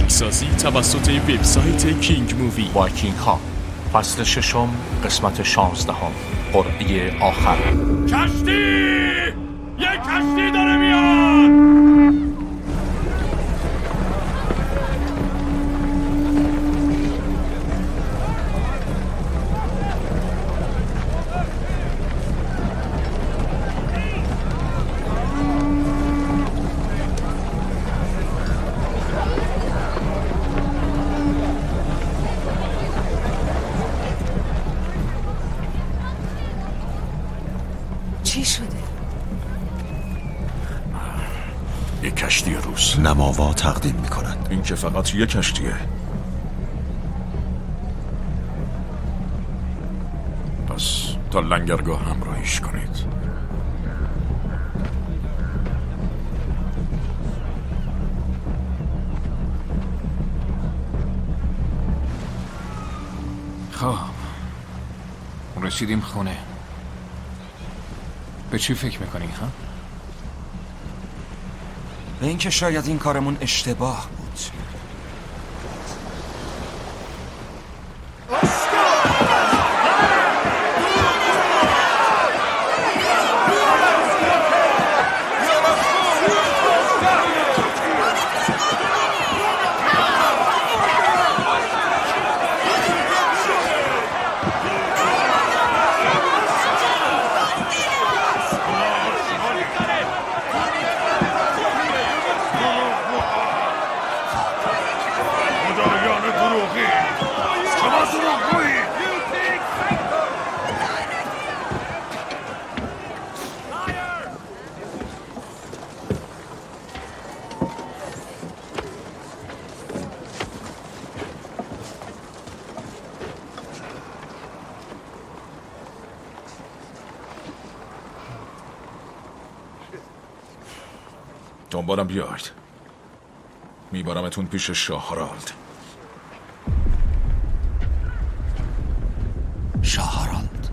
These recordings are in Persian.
فیلمسازی توسط وبسایت کینگ مووی. وایکینگ ها فصل 6 قسمت 16 قرعه آخر. کشتی! یک کشتی داره میاد! چی شده؟ یک کشتی روس نماوا تقدیم میکنند. این که فقط یک کشتیه. پس تا لنگرگاه همراهیش کنید. خب رسیدیم خونه. به چی فکر میکنی ها؟ به اینکه شاید این کارمون اشتباه بود. دنبالم بیاید. میبرمتون پیش شاه هارالد. شاه هارالد.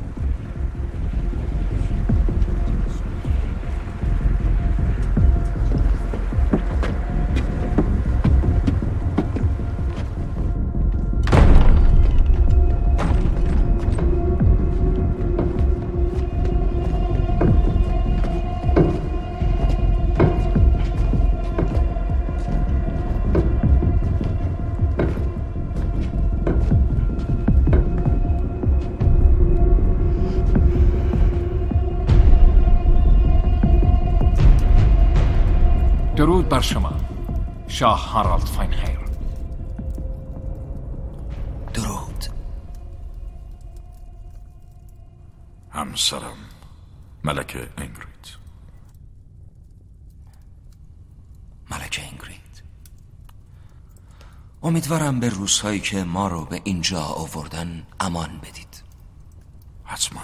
درود بر شما شاه هارالد فاینهیر. درود. همسرم ملکه اینگرید. ملکه اینگرید، امیدوارم به روزهایی که ما رو به اینجا آوردن امان بدید. حتما.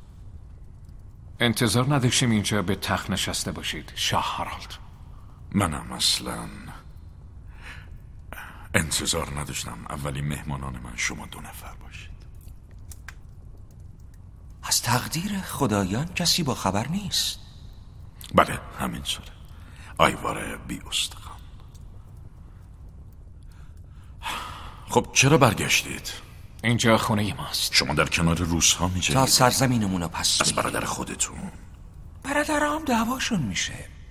انتظار نداشتیم اینجا به تخت نشسته باشید شاه هارالد. منم اصلا انتظار نداشتم اولین مهمانان من شما 2 نفر باشید. از تقدیر خدایان کسی با خبر نیست. بله همینطوره. آیواره بی استخوان. خب چرا برگشتید؟ اینجا خونه ماست. شما در کنار روس ها می تا سرزمینمون رو پس از برادر خودتون. برادرام دعواشون میشه.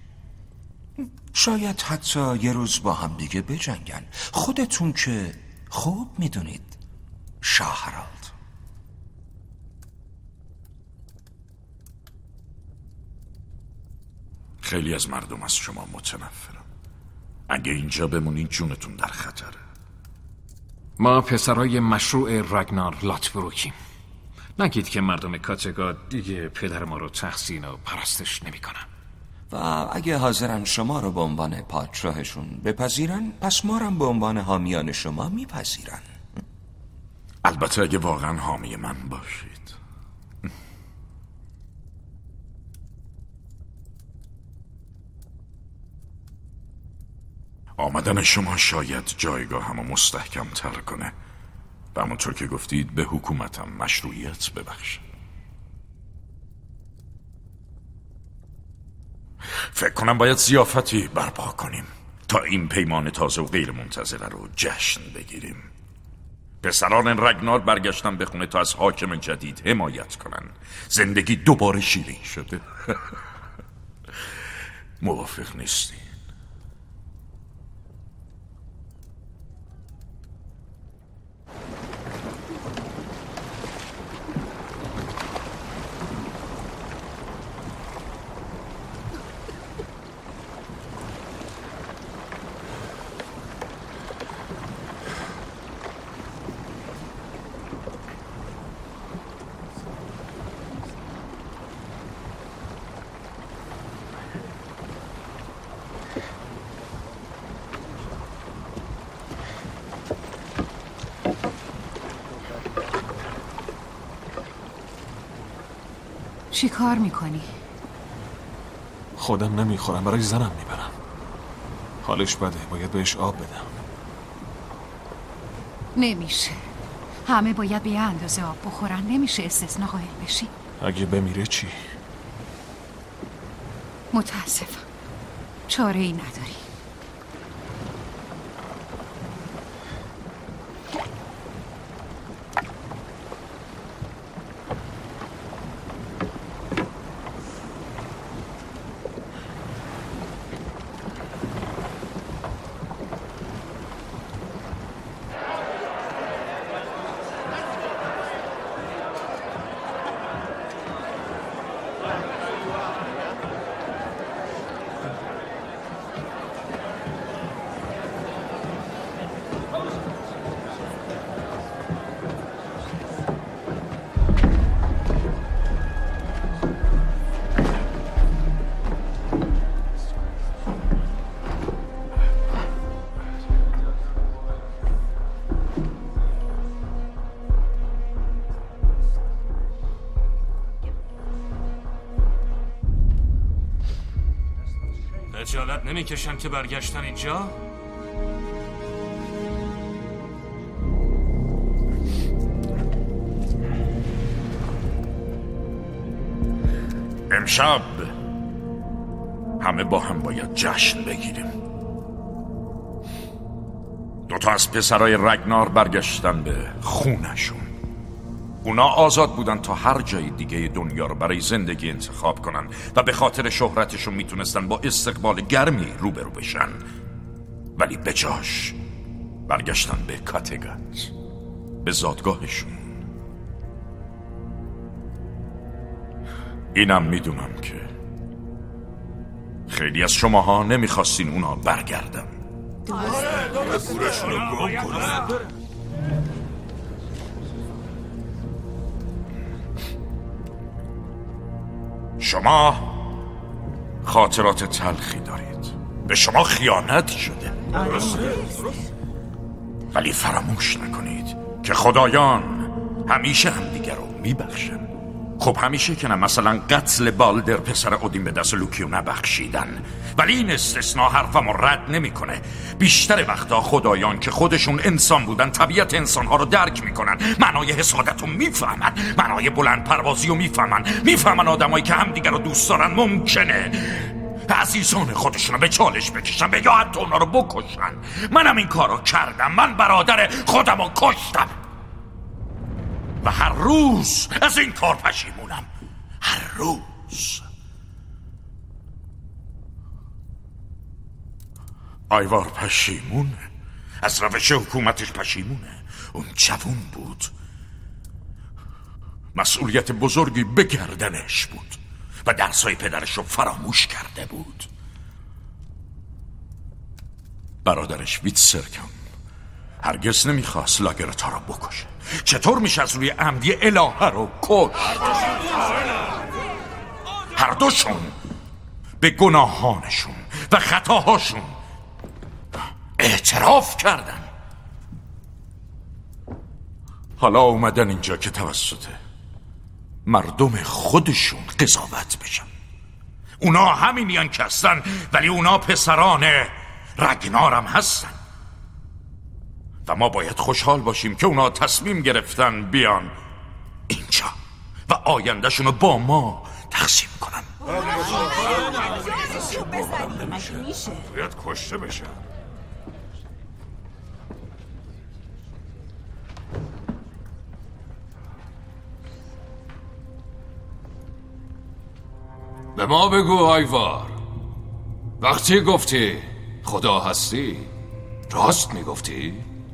شاید حتی یه روز با هم دیگه بجنگن. خودتون که خوب میدونید شاه هارالد. خیلی از مردم از شما متنفرم. اگه اینجا بمونید جونتون در خطره. ما پسرای مشروع رگنار لاتبروکیم. نگید که مردم کاتگا دیگه پدر ما رو تحسین و پرستش نمی کنن. و اگه حاضرن شما رو به عنوان پادشاهشون بپذیرن، پس ما رو به عنوان حامیان شما میپذیرن. البته اگه واقعا حامی من باشید. آمدن شما شاید جایگاه همو مستحکم تر کنه و همونطور که گفتید به حکومتم مشروعیت ببخشه. فکر کنم باید ضیافتی برپا کنیم. تا این پیمان تازه و غیر منتظره رو جشن بگیریم. پسران رگنار برگشتن به خونه تا از حاکم جدید حمایت کنن. زندگی دوباره شیرین شده. موافق نیستی؟ چی کار میکنی؟ خودم نمیخورم، برای زنم میبرم. حالش بده، باید بهش آب بدم. نمیشه، همه باید به یه اندازه آب بخورن. نمیشه استثنا قائل بشی. اگه بمیره چی؟ متاسفم، چاره ای نداری. خجالت نمیکشن که برگشتن اینجا؟ امشب همه با هم باید جشن بگیریم. دوتا از پسرای رگنار برگشتن به خونشون. اونا آزاد بودن تا هر جای دیگه دنیا رو برای زندگی انتخاب کنن و به خاطر شهرتشون میتونستن با استقبال گرمی روبرو بشن، ولی به جاش برگشتن به کاتگات، به زادگاهشون. اینم میدونم که خیلی از شماها نمیخواستین اونا برگردن. شما خاطرات تلخی دارید، به شما خیانت شده، ولی فراموش نکنید که خدایان همیشه همدیگر رو میبخشن. خب همیشه که نه، مثلا قتل بالدر پسر اودین به دست لوکیو نبخشیدن، ولی این استثناء حرفمو رد نمیکنه. بیشتر وقتا خدایان که خودشون انسان بودن طبیعت انسانها رو درک میکنن، معنای حسادت رو میفهمن، معنای بلند پروازی رو میفهمن آدمایی که همدیگر رو دوست دارن ممکنه عزیزان خودشون رو به چالش بکشن، به یا حتی اونا رو بکشن. منم این کار رو کردم، من برادر خودم رو کشتم و هر روز از این کار پشیمونم. هر روز. آیوار پشیمونه، از روش حکومتش پشیمونه. اون جوون بود، مسئولیت بزرگی به گردنش بود و درسای پدرش رو فراموش کرده بود. برادرش ویتسرکم هرگز نمیخواست لاگرتا رو بکشه. چطور میشه از روی عمدی الهه رو کشت؟ هر دوشون به گناهانشون و خطاهاشون اعتراف کردن. حالا اومدن اینجا که توسط مردم خودشون قضاوت بشن. اونا همینیان که هستن، ولی اونا پسران رگنارم هستن و ما باید خوشحال باشیم که اونا تصمیم گرفتن بیان اینجا و آیندهشونو با ما تقسیم کنن. باید کشته بشن. به ما بگو آیوار، وقتی گفتی خدا هستی راست میگفتی؟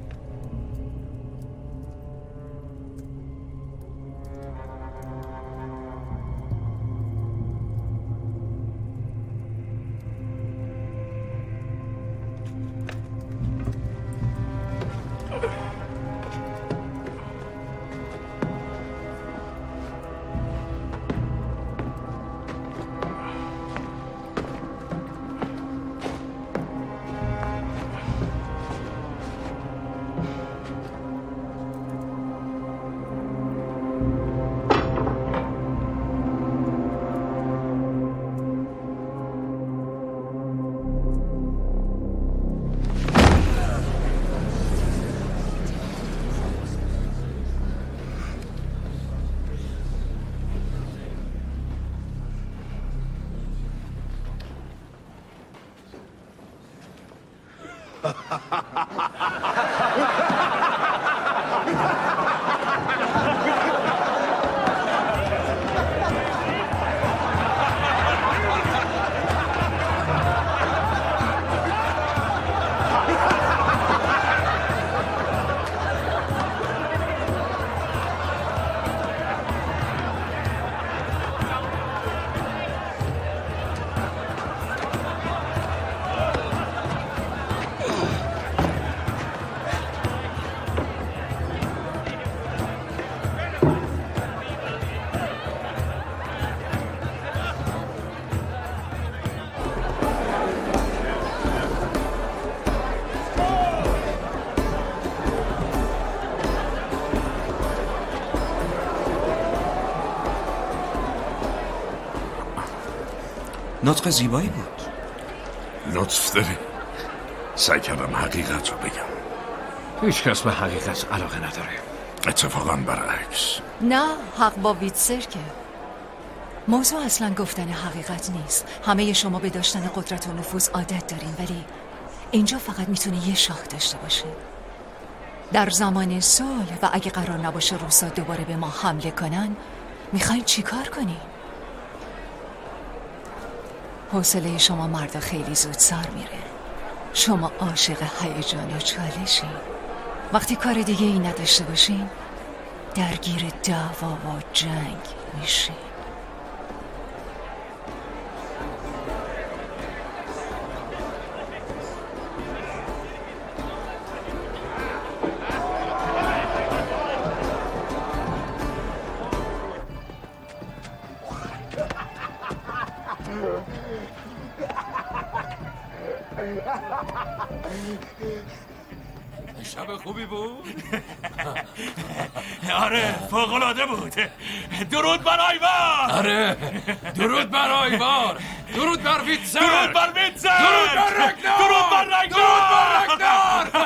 نطق زیبایی بود. لطف داری. سعی کردم حقیقت رو بگم. هیچ کس به حقیقت علاقه نداره. اتفاقا برعکس. نه، حق با ویتسرکه. موضوع اصلا گفتن حقیقت نیست. همه شما به داشتن قدرت و نفوذ عادت دارین، ولی اینجا فقط میتونه یه شاه داشته باشه. در زمان صلح و اگه قرار نباشه روسا دوباره به ما حمله کنن، میخواین چی کار کنین؟ حوصله شما مردا خیلی زود سر میره. شما عاشق هیجان و چالشین. وقتی کار دیگه ای نداشته باشین، درگیر دعوا و جنگ میشین. شب خوبی بود؟ آره، فوق‌العاده بود. درود بر آیوار. آره، درود بر آیوار، درود بر ویتزر، درود بر ویتزر، درود بر رگنار، درود بر رگنار، درود بر رگنار.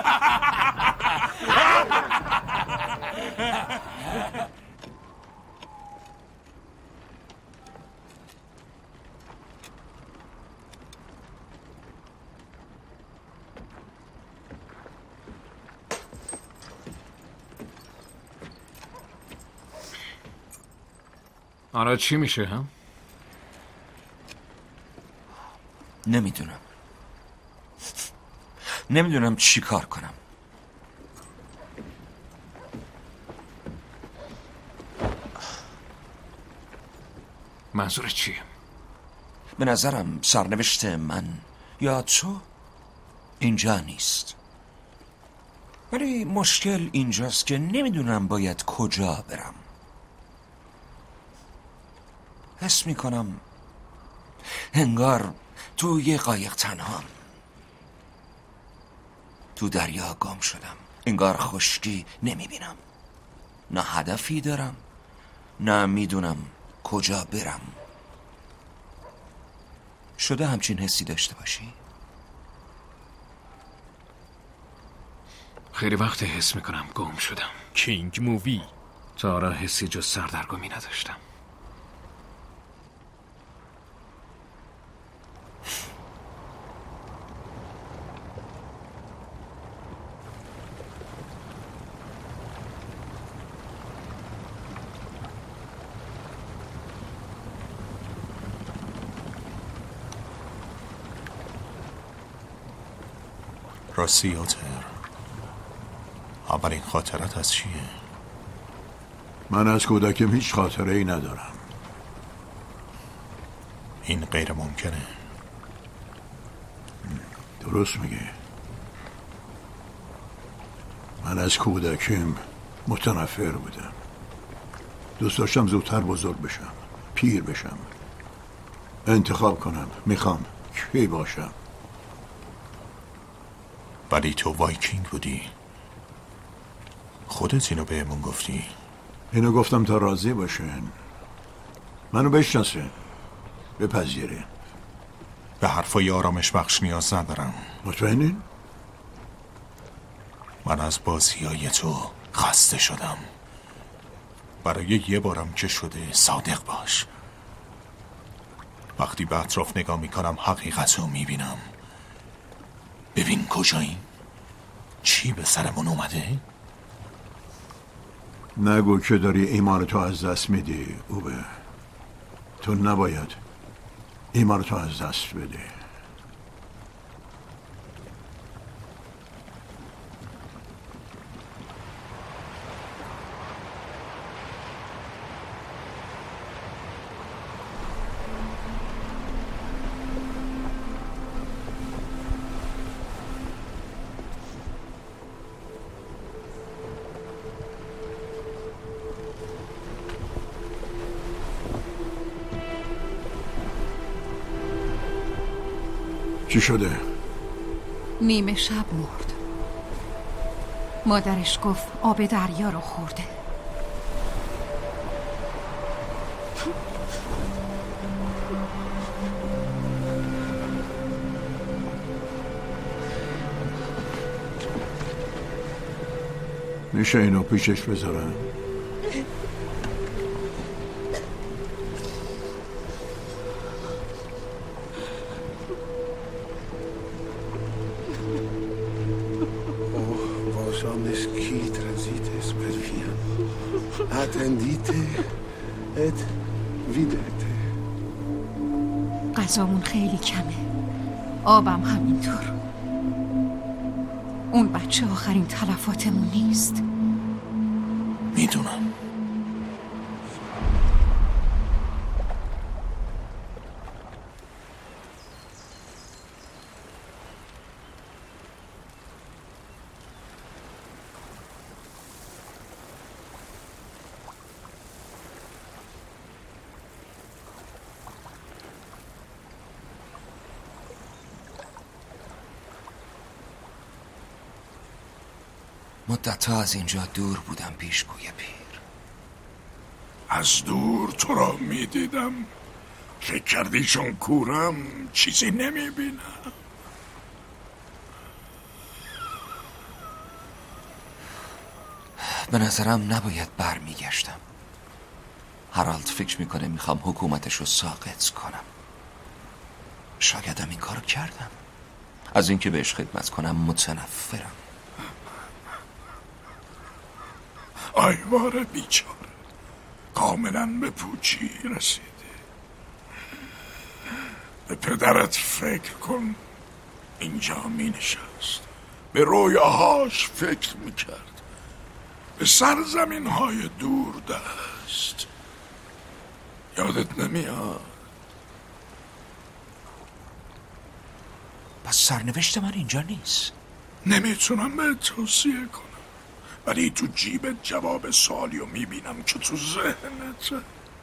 آره چی میشه هم؟ نمیدونم چی کار کنم. منظورت چیه؟ به نظرم سرنوشت من یا تو اینجا نیست، ولی مشکل اینجاست که نمیدونم باید کجا برم. حس میکنم انگار تو یه قایق تنهام، تو دریا گم شدم. انگار خشکی نمیبینم، نه هدفی دارم، نه میدونم کجا برم. شده همچین حسی داشته باشی؟ خیلی وقت حس میکنم گم شدم. کینگ مووی. تا حالا حسی جز سردرگمی نداشتم. راستی یاتر، اولین خاطرت از چیه؟ من از کودکیم هیچ خاطره ای ندارم. این غیر ممکنه. درست میگه. من از کودکیم متنفر بودم. دوست داشتم زودتر بزرگ بشم، پیر بشم، انتخاب کنم میخوام کی باشم. ولی تو وایکینگ بودی. خودت اینو بهمون گفتی. اینو گفتم تا راضی باشن، منو بشناسن، بپذیرین. به حرفای آرامش بخش نیاز ندارم. مطمئنین؟ من از بازیای تو خسته شدم. برای یه بارم که شده صادق باش. وقتی به اطراف نگاه میکنم حقیقت رو میبینم. ببین کجاییم؟ چی به سرمون اومده؟ نگو که داری ایمانتو از دست میدی اوبه. تو نباید ایمانتو از دست بده. چی شده؟ نیمه شب مرد. مادرش گفت آب دریا رو خورده. میشه اینو پیشش بذارم؟ غذامون خیلی کمه، آبم همینطور. اون بچه آخرین تلفاتمون نیست. میدونم. مدت‌ها از اینجا دور بودم پیشگوی پیر. از دور تو را میدیدم، فکر کردی چون کورم چیزی نمیبینم. به نظرم نباید برمیگشتم. هرالد فکر میکنه میخوام حکومتش رو ساقط کنم. شایدم این کارو کردم. از اینکه بهش خدمت کنم متنفرم. آیوار بیچاره کاملا به پوچی رسیده. به پدرت فکر کن. اینجا می نشست، به رویاهاش فکر می کرد، به سرزمین های دور دست. یادت نمیاد؟ پس سرنوشت من اینجا نیست. نمیتونم به توصیه کنم، ولی تو جیبت جواب سوالیو میبینم که تو ذهنت.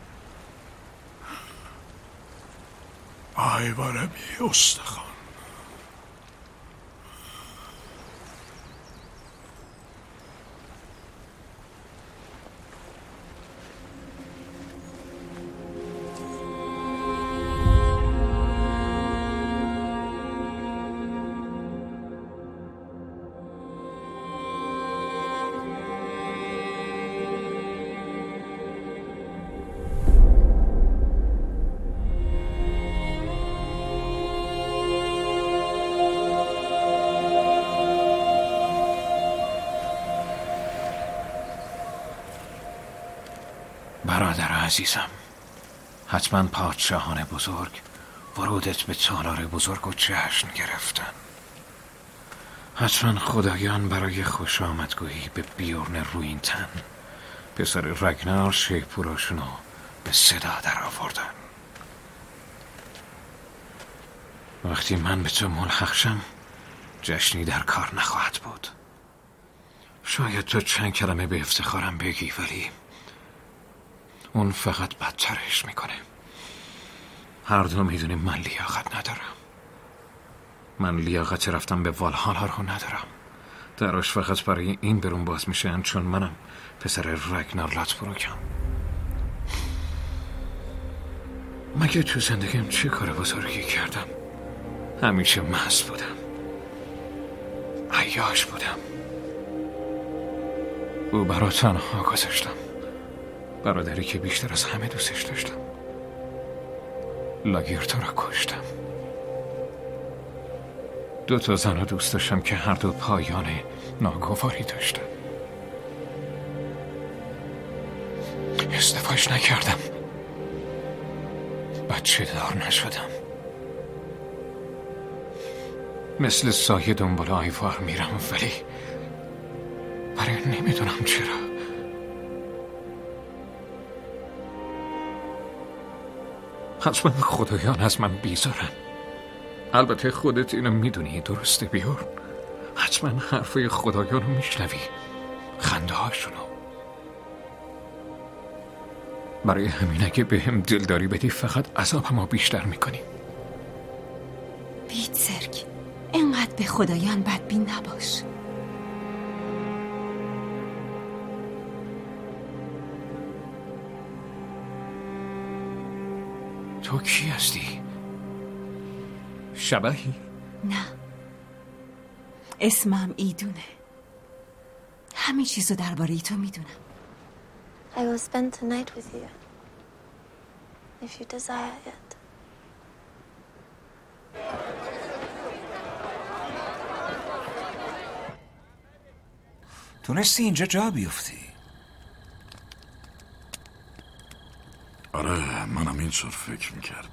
آیوار بی استخوان. برادر عزیزم، حتما پادشاهان بزرگ ورودت به تالار بزرگ و جشن گرفتن. حتما خدایان برای خوش آمدگویی به بیورن روینتن پسر رگنار شیپوراشونو به صدا در آوردن. وقتی من به تو ملحق شم جشنی در کار نخواهد بود. شاید تو چند کلمه به افتخارم بگی، ولی اون فقط بدترش میکنه. هر دو میدونیم من لیاقت ندارم. من لیاقت رفتم به والهالا رو ندارم. دراش فقط برای این برون باز میشن چون منم پسر رگنار لاتبروکم. مگه تو زندگیم چه کار بزرگی کردم؟ همیشه محض بودم، عیاش بودم. او برا تنها گذاشتم، برادری که بیشتر از همه دوستش داشتم. لاگیرتو را کشتم. 2 زن را دوست داشتم که هر دو پایان ناگواری داشتن. ازدواج نکردم، بچه دار نشدم. مثل سایه دنبال آیوار میرم، ولی برای نمیدونم چرا. حتما خدایان از من بیزارن. البته خودت اینو میدونی، درسته بیورن؟ حتما حرفای خدایان رو میشنوی، خنده هاشونو. برای همین اگه به هم دلداری بدی فقط عذابمو بیشتر میکنی. بیتزرگ، اینقدر به خدایان بدبین نباش. تو کی هستی؟ شبحی؟ نه، اسمم ایدونه. همه چیزو درباره تو میدونم. I will spend tonight with you, if you desire it. تونستی اینجا جا بیفتی؟ آره، منم اینطور فکر میکردم.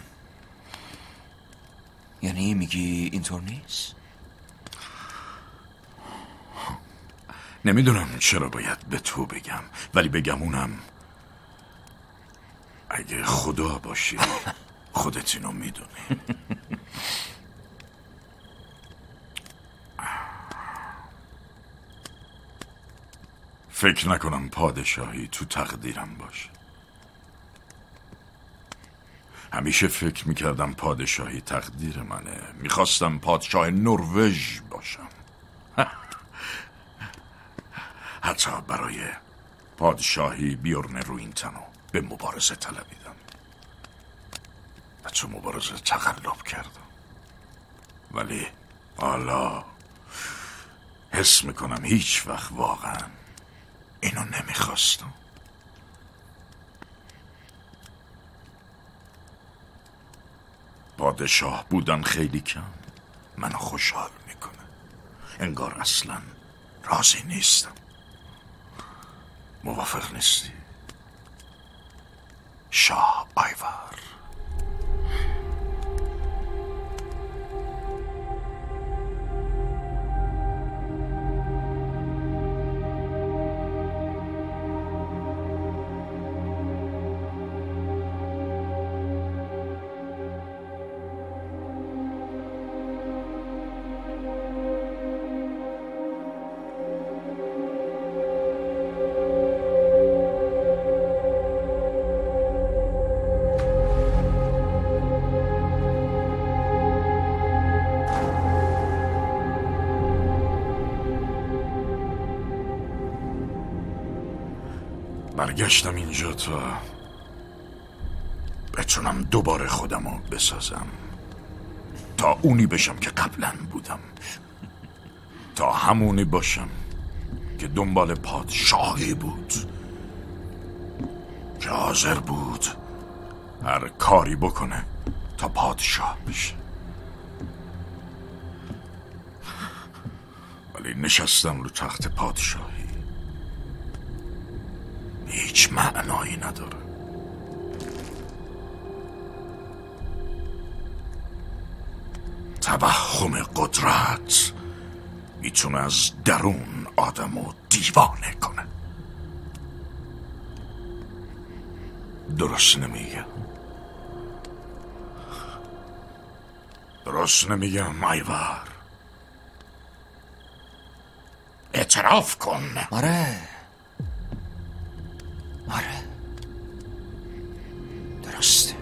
یعنی میگی اینطور نیست؟ نمیدونم چرا باید به تو بگم، ولی بگمونم اگه خدا باشی خودت اینو میدونی. فکر نکنم پادشاهی تو تقدیرم باشه. همیشه فکر میکردم پادشاهی تقدیر منه. میخواستم پادشاه نروژ باشم. حتی برای پادشاهی بیورن روینتنو به مبارزه طلبیدم. تو مبارزه تقلب کردم، ولی حالا حس میکنم هیچ وقت واقعا اینو نمیخواستم. پادشاه بودن خیلی کم منو خوشحال میکنه. انگار اصلا راضی نیستم. موافق نیستی؟ شاه آیوار. برگشتم اینجا تا بتونم دوباره خودمو بسازم، تا اونی بشم که قبلا بودم، تا همونی باشم که دنبال پادشاهی بود، که حاضر بود هر کاری بکنه تا پادشاه بشه. ولی نشستم رو تخت پادشاهی هیچ معنایی نداره. توهم قدرت میتونه از درون آدمو دیوانه کنه. درست نمیگم؟ درست نمیگم ایور؟ اعتراف کن. آره درسته.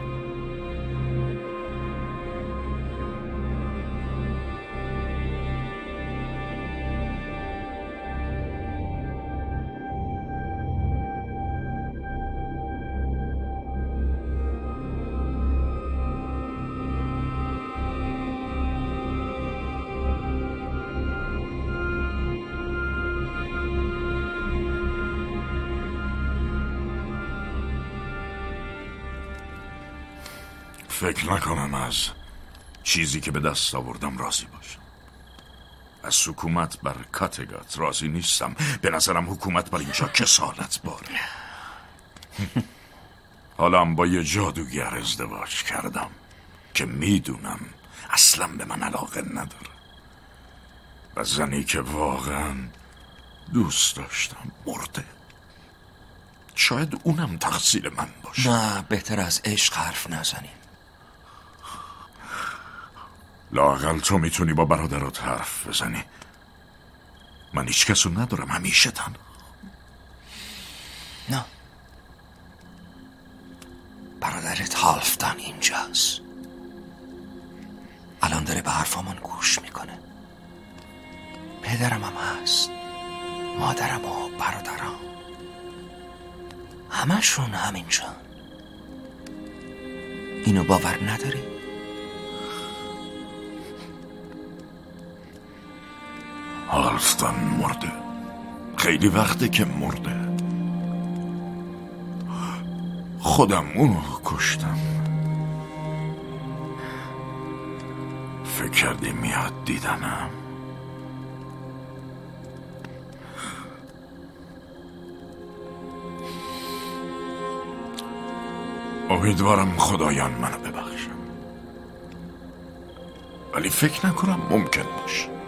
فکر نکنم از چیزی که به دست آوردم راضی باشم. از حکومت بر کاتگات راضی نیستم. به نظرم حکومت بر اینجا کسالت باره. حالا با یه جادوگر ازدواج کردم که میدونم اصلا به من علاقه نداره و زنی که واقعا دوست داشتم مرده. شاید اونم تقصیر من باشه. نه، بهتر از عشق حرف نزنیم. لااقل تو میتونی با برادرات حرف بزنی. من هیچ کسو ندارم، همیشه تنها. نه، برادرت هالفدان اینجاست. الان داره به حرفامون گوش میکنه. پدرم هم هست، مادرم و برادرم همشون همینجا. اینو باور نداری؟ هالفدان مرده. خیلی وقته که مرده. خودم اونو کشتم. فکر کردی میاد دیدنم؟ امیدوارم خدایان منو ببخشن، ولی فکر نکنم ممکن باشه.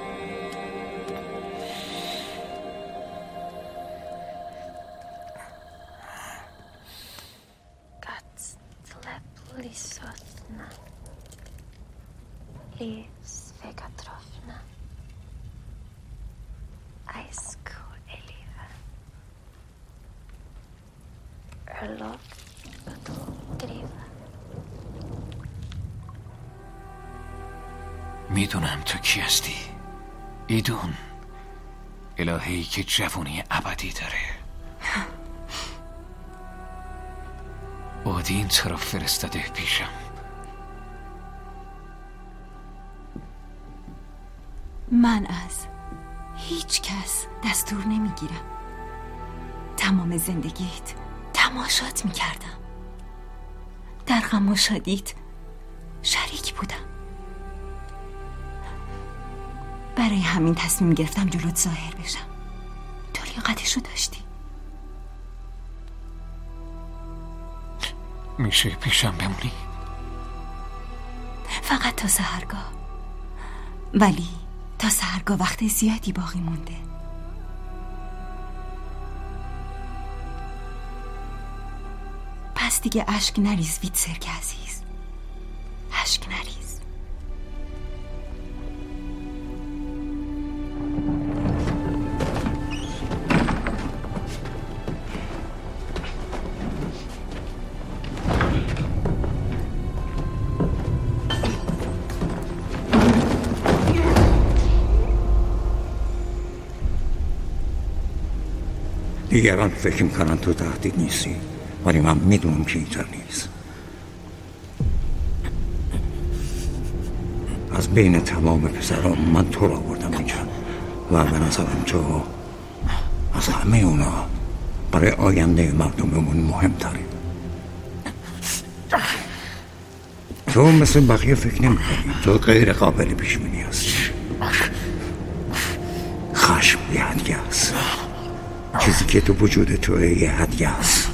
میدونم تو کی هستی، ایدون، الهه‌ای که جوانی ابدی داره. اودین تو رو فرستاده پیشم. من از هیچ کس دستور نمیگیرم. تمام زندگیت تماشات میکردم. در غم و شادیت شریک بودم. برای همین تصمیم گرفتم جلوت ظاهر بشم. تو لیاقتشو داشتی. میشه پیشم بمونی؟ فقط تا سحرگاه. ولی تا سحرگاه وقت زیادی باقی مونده. پس دیگه اشک نریز ویتسرک عزیز. اشک نریز. دیگران فکر میکنن تو تهدید نیستی، ولی من میدونم که اینطور نیست. از بین تمام پسران من تو را آوردم اینجا و به نظرم تو از همه اونا برای آینده مردممون مهمتری. تو مثل بقیه فکر نمیکنی. تو غیر قابل پیش بینی هستی. خشم یه هدیه است. چیزی که تو وجود توه یه هدیه است.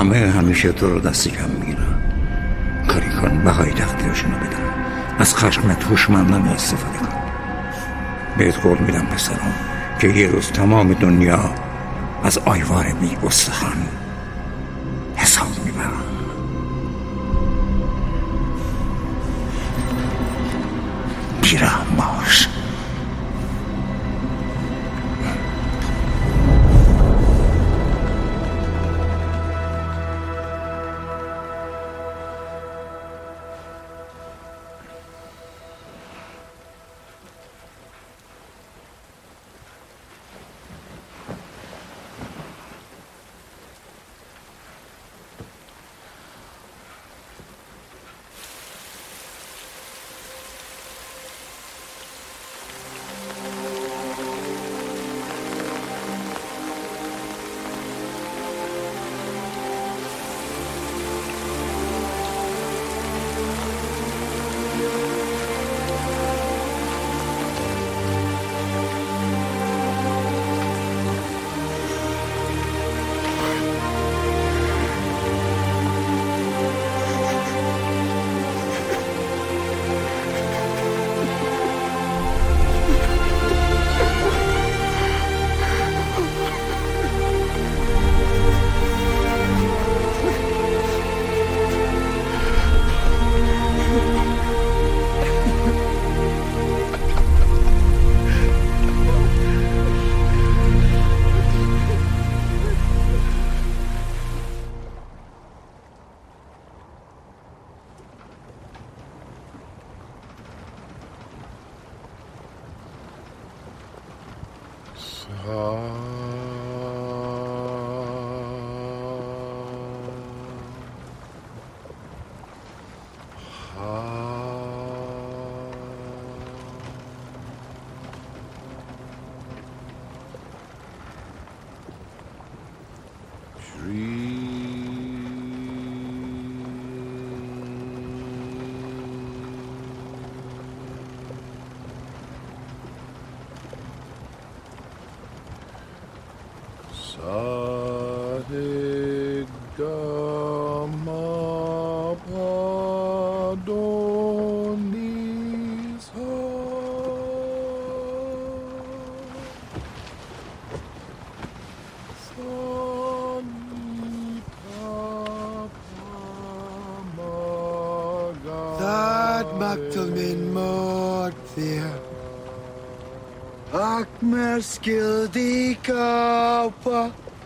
همیشه تو رو دست کم میگیرن. کاری کن بهای تقدیرشونو بدن. از خشمت هوشمندانه استفاده کن. بهت قول میدم پسرم که یه روز تمام دنیا از آیوار بی استخوان حساب میبرن. بیرحم باش. Skildi kaupa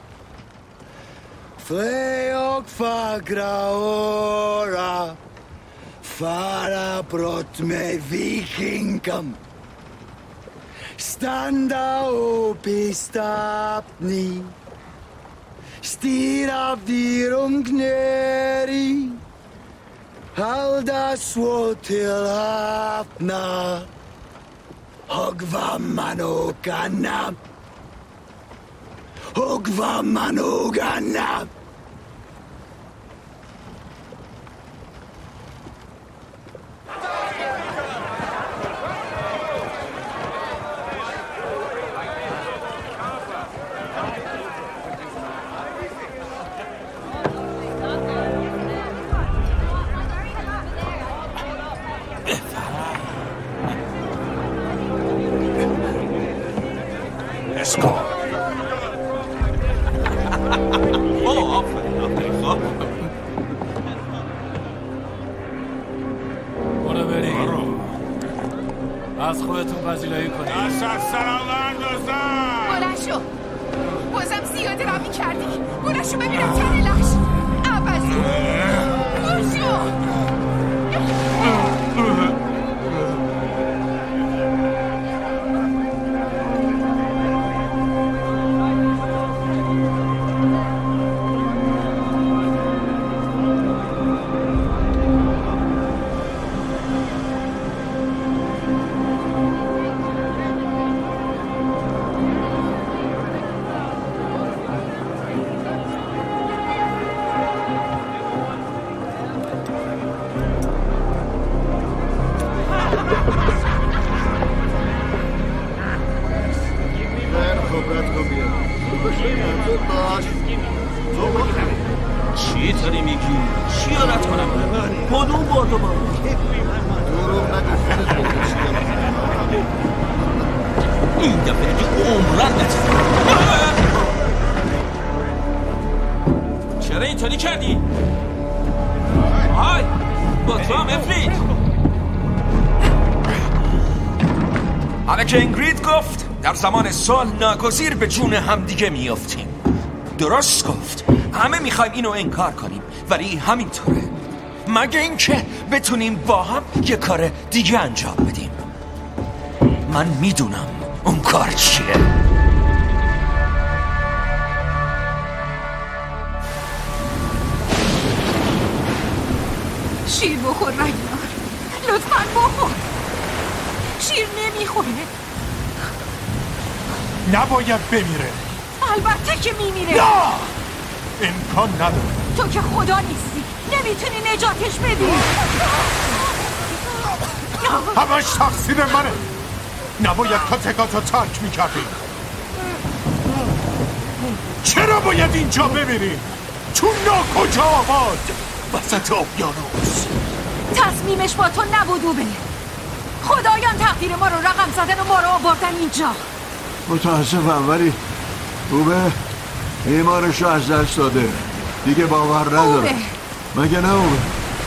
Fleog fagra ora Fara brott med vikingam Standa upp i stapni Stira virungneri Halda svo till hafna Hogva manogana Hogva manogana از خودتون پذیرایی کنید. دست از سرم بردازم. بلند شو. بازم زیاده را میکردی. بلند شو ببینم تن لش. عوضی. برو شو. این دفعه دیگه عمرن چرا اینطوری کردی؟ های با تو هم افرید. همه که اینگرید گفت در زمان سال ناگزیر به جون همدیگه میافتیم. درست گفت. همه میخوایم اینو انکار کنیم ولی همینطوره. مگه اینکه بتونیم با هم یه کار دیگه انجام بدیم. من میدونم اون کار چیه. شیر بخور رگنار، لطفاً بخور. شیر نمیخوره. نباید بمیره. البته که میمیره. نه امکان نداره. تو که خدا نیستی، نمیتونی نجاتش بدی. همش تقصیر منه. نباید کاتگاتو ترک میکردی. چرا باید اینجا بمیری؟ تو ناکجا آباد وسط اقیانوس. تصمیمش با تو نبود اوبه. خدایان تقدیر ما رو رقم زدن و ما رو آوردن اینجا. متاسفم ولی اوبه ایمانشو از دست داده. دیگه باور نداره. مگه نه اوبه؟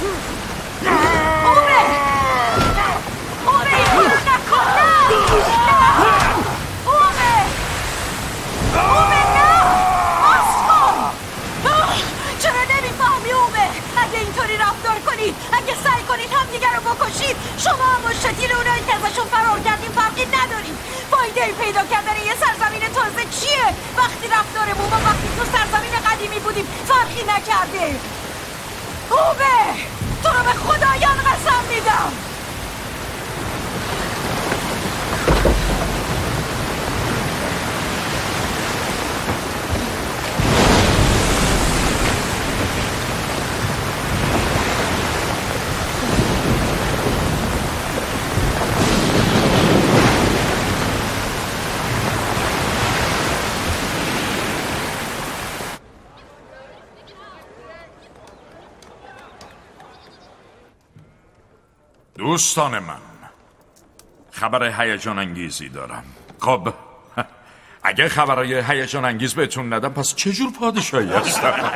اگه سعی کنید هم دیگر رو بکشید، شما هم مشتین اونایی که ازشون فرار کردیم فرقی ندارید. فایده پیدا کردن یه سرزمین تازه چیه وقتی رفتارمون با وقتی تو سرزمین قدیمی بودیم فرقی نکرده؟ اوبه تو رو به خدایان قسم میدم. دوستان من، خبر هیجان انگیزی دارم. خب اگه خبرهای هیجان انگیز بهتون ندم پس چجور پادشاهی هستم؟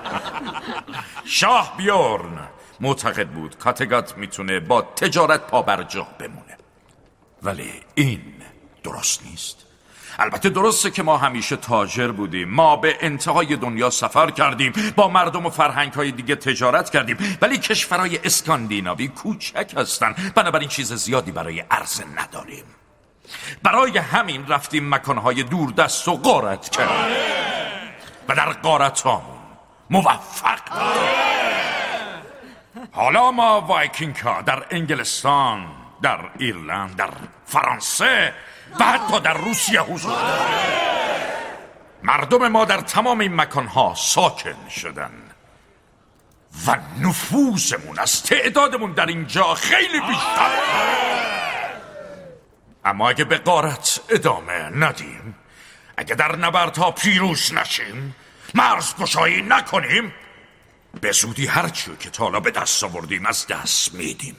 شاه بیورن معتقد بود کاتگات میتونه با تجارت پابرجا بمونه، ولی این درست نیست. البته درسته که ما همیشه تاجر بودیم، ما به انتهای دنیا سفر کردیم، با مردم و فرهنگ‌های دیگه تجارت کردیم، ولی کشورهای اسکاندیناوی کوچک هستن، بنابراین چیز زیادی برای عرضه نداریم. برای همین رفتیم مکانهای دوردست و غارت کردیم و در غارتامون موفق بودیم. حالا ما وایکینگ‌ها در انگلستان، در ایرلند، در فرانسه و حتی در روسیه حضور داریم. مردم ما در تمام این مکانها ساکن شدن و نفوذمون از تعدادمون در اینجا خیلی بیشتر. اما اگه به غارت ادامه ندیم، اگه در نبردها پیروز نشیم، مرزگشایی نکنیم، به زودی هرچیو که تا حالا به دست آوردیم از دست میدیم.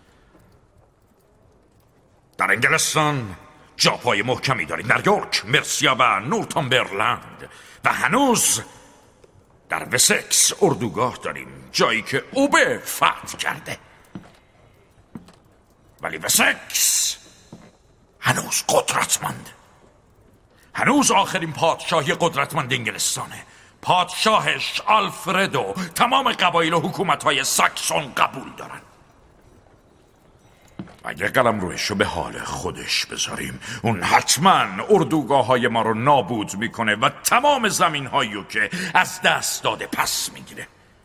در انگلستان جاپای محکمی داریم، در یورک، مرسیا و نورتامبرلند، و هنوز در وسکس اردوگاه داریم، جایی که اوبه فتح کرده. ولی وسکس هنوز قدرتمند، هنوز آخرین پادشاهی قدرتمند انگلستانه. پادشاهش آلفردو تمام قبایل و حکومت‌های ساکسون قبول دارن. اگه قلمروشو به حال خودش بذاریم، اون حتما اردوگاه‌های ما رو نابود میکنه و تمام زمین‌هایی رو که از دست داده پس میگیره.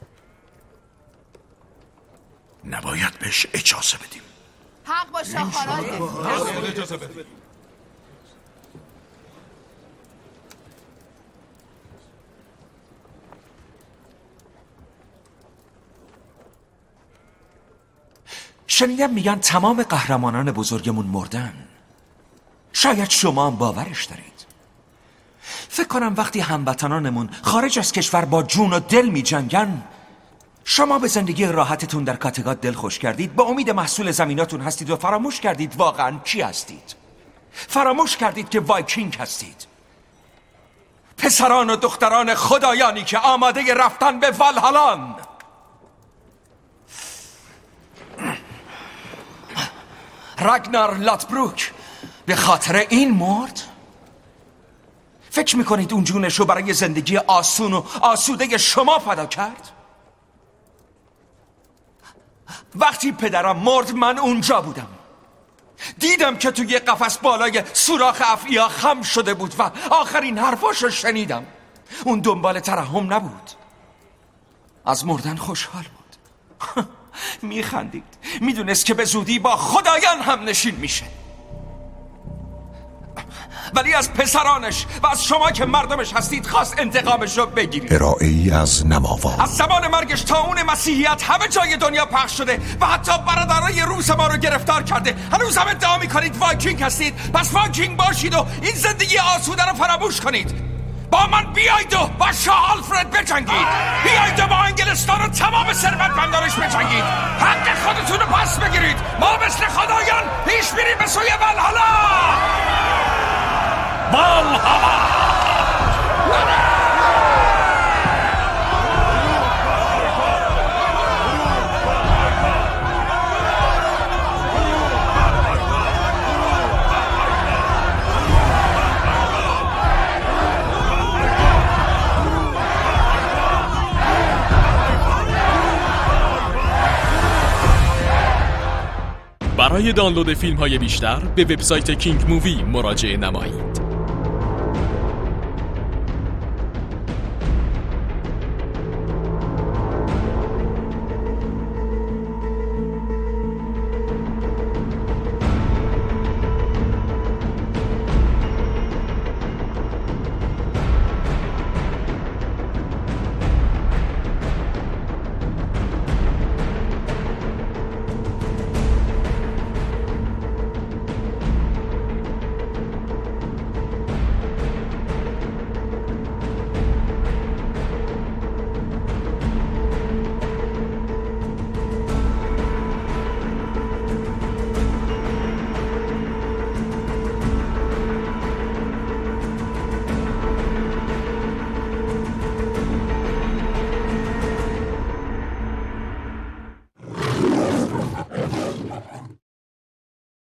نباید بهش اجازه بدیم. حق با شاهخواران اجازه بدیم. شنیدم میگن تمام قهرمانان بزرگمون مردن. شاید شما هم باورش دارید. فکر کنم وقتی هموطنانمون خارج از کشور با جون و دل می جنگن، شما به زندگی راحتتون در کاتگات دل خوش کردید، به امید محصول زمیناتون هستید و فراموش کردید واقعا کی هستید. فراموش کردید که وایکینگ هستید، پسران و دختران خدایانی که آماده رفتن به والهالان. راگنار لاتبروک به خاطر این مرد؟ فکر میکنید اون جونشو برای زندگی آسون و آسوده شما فدا کرد؟ وقتی پدرم مرد من اونجا بودم، دیدم که توی قفس بالای سوراخ افعیا خم شده بود و آخرین حرفاشو شنیدم. اون دنبال ترحم نبود، از مردن خوشحال بود. میخندید، میدونست که به زودی با خدایان هم نشین میشه. ولی از پسرانش و از شما که مردمش هستید خواست انتقامش رو بگیرید. ارائه‌ای از نماوا. از زمان مرگش تا اون مسیحیت همه جای دنیا پخش شده و حتی برادرای روس ما رو گرفتار کرده. هنوز هم ادعا میکنید وایکینگ هستید، پس وایکینگ باشید و این زندگی آسوده رو فراموش کنید. با من بیایید و با شاه آلفرد بجنگید، بیایید و با انگلستان و تمام ثروتمندانش بجنگید، حق خودتون رو پس بگیرید. ما مثل خدایان پیش میریم به سوی والهالا. برای دانلود فیلم‌های بیشتر به وبسایت کینگ مووی مراجعه نمایید.